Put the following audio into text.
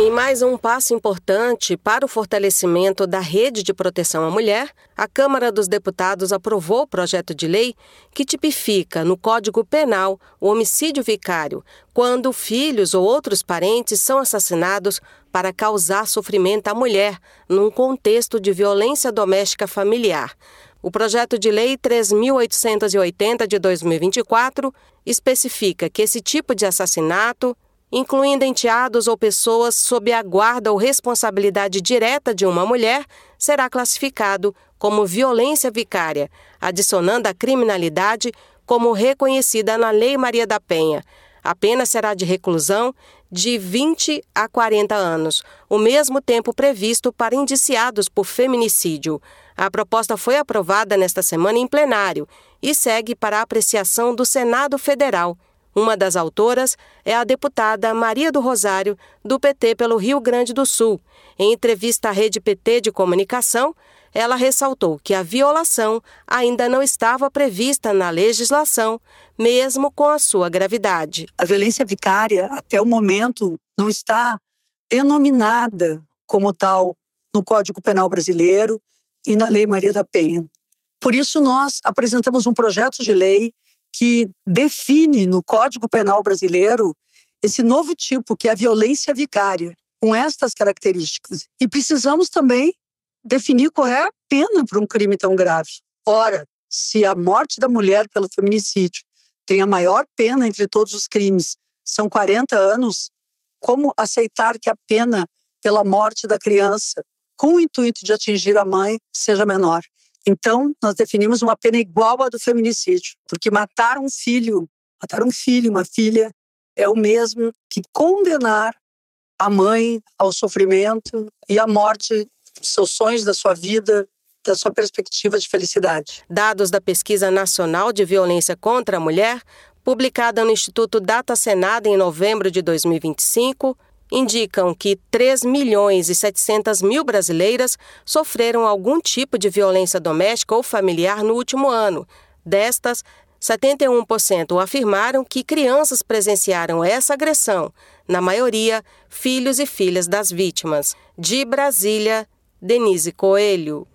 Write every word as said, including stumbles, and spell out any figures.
Em mais um passo importante para o fortalecimento da rede de proteção à mulher, a Câmara dos Deputados aprovou o projeto de lei que tipifica no Código Penal o homicídio vicário, quando filhos ou outros parentes são assassinados para causar sofrimento à mulher, num contexto de violência doméstica familiar. O projeto de lei três mil oitocentos e oitenta de dois mil e vinte e quatro especifica que esse tipo de assassinato, incluindo enteados ou pessoas sob a guarda ou responsabilidade direta de uma mulher, será classificado como violência vicária, adicionando a criminalidade como reconhecida na Lei Maria da Penha. A pena será de reclusão de vinte a quarenta anos, o mesmo tempo previsto para indiciados por feminicídio. A proposta foi aprovada nesta semana em plenário e segue para a apreciação do Senado Federal. Uma das autoras é a deputada Maria do Rosário, do P T pelo Rio Grande do Sul. Em entrevista à Rede P T de Comunicação, ela ressaltou que a violação ainda não estava prevista na legislação, mesmo com a sua gravidade. A violência vicária, até o momento, não está denominada como tal no Código Penal brasileiro e na Lei Maria da Penha. Por isso, nós apresentamos um projeto de lei que define no Código Penal brasileiro esse novo tipo, que é a violência vicária, com estas características. E precisamos também definir qual é a pena para um crime tão grave. Ora, se a morte da mulher pelo feminicídio tem a maior pena entre todos os crimes, são quarenta anos, como aceitar que a pena pela morte da criança, com o intuito de atingir a mãe, seja menor? Então, nós definimos uma pena igual à do feminicídio, porque matar um filho, matar um filho, uma filha, é o mesmo que condenar a mãe ao sofrimento e à morte dos seus sonhos, da sua vida, da sua perspectiva de felicidade. Dados da Pesquisa Nacional de Violência contra a Mulher, publicada no Instituto Data Senada em novembro de dois mil e vinte e cinco, indicam que três milhões e setecentas mil brasileiras sofreram algum tipo de violência doméstica ou familiar no último ano. Destas, setenta e um por cento afirmaram que crianças presenciaram essa agressão, na maioria, filhos e filhas das vítimas. De Brasília, Denise Coelho.